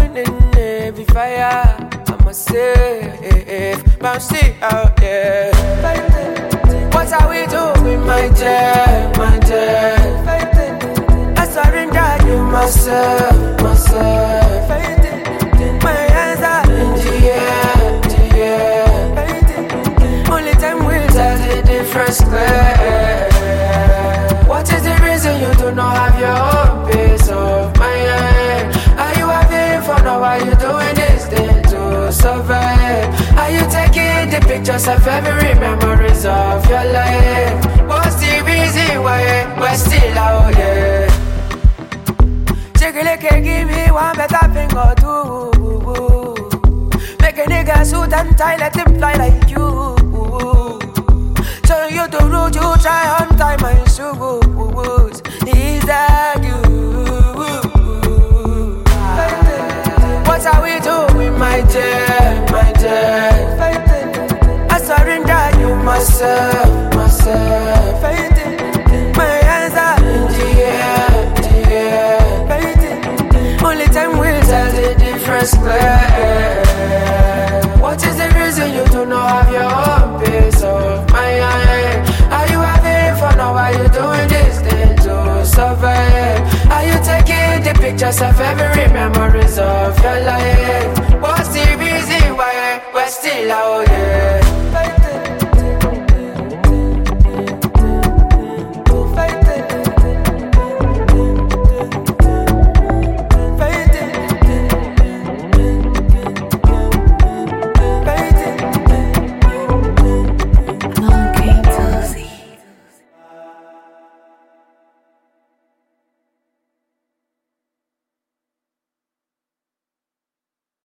burning heavy fire. I'ma save, but I'm still out there. What are we doing, my dear, my dear? I surrender you myself. My hands are in the air. Only time will tell the difference clear. What is the reason you do not have your own peace of mind? Are you having fun or are you doing this thing to survive? Are you taking the pictures of every memories of your life? What's the reason why we're still out here? Can give me one better thing or two. Make a nigga suit and tie, let him fly like you. So you the road, you try on time my shoes. Is that you? What are we doing, my dear, my dear? I surrender you myself. My hands are in the air. Only time will tell the difference clear. What is the reason you do not have your own peace of mind? Are you having fun or are you doing this thing to survive? Are you taking the pictures of every memories of